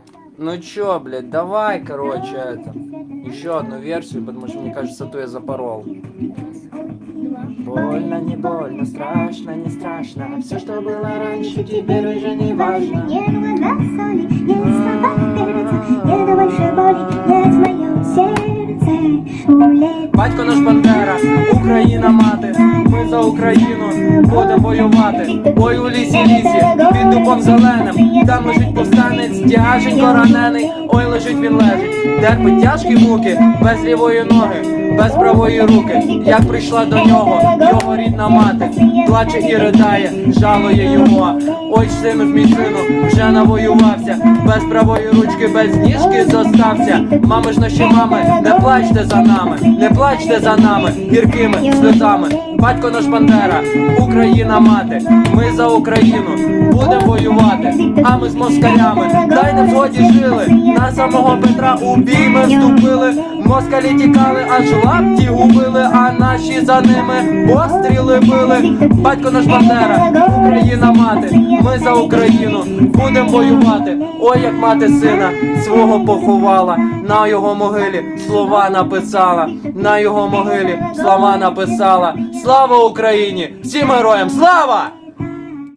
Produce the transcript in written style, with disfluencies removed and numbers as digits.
Ну чё, блядь, давай, короче, это. Еще одну версию, потому что, мне кажется, то я запорол. Больно, не больно, страшно, не страшно. Все, что было раньше, теперь уже не важно. Нет вода соли, нет слова перца, нет больше боли, нет в моем сердце. Батько наш Бандера, Україна мати, ми за Україну будемо воювати. Ой, у лісі, під дубом зеленим, там лежить повстанець, тяженько ранений. Ой, лежить він лежить, терпить тяжкі муки, без лівої ноги, без правої руки. Як прийшла до нього його рідна мати, плаче і ридає, жалує його. Ой, сину ж мій сину, вже навоювався, без правої ручки, без ніжки зостався. Мами ж наші мами, не плачте за нами, не плачте за нами гіркими сльозами. Батько наш Бандера, Україна мати, ми за Україну будемо воювати. А ми з москалями, дай не згоді жили, на самого Петра у бій ми вступили. Москалі тікали, аж лапті губили, а наші за ними постріли били. Батько наш Бандера, Україна мати, ми за Україну будемо воювати. Ой, як мати сина свого поховала, на його могилі слова написала, на його могилі слова написала. Слава Україні! Всім героям слава!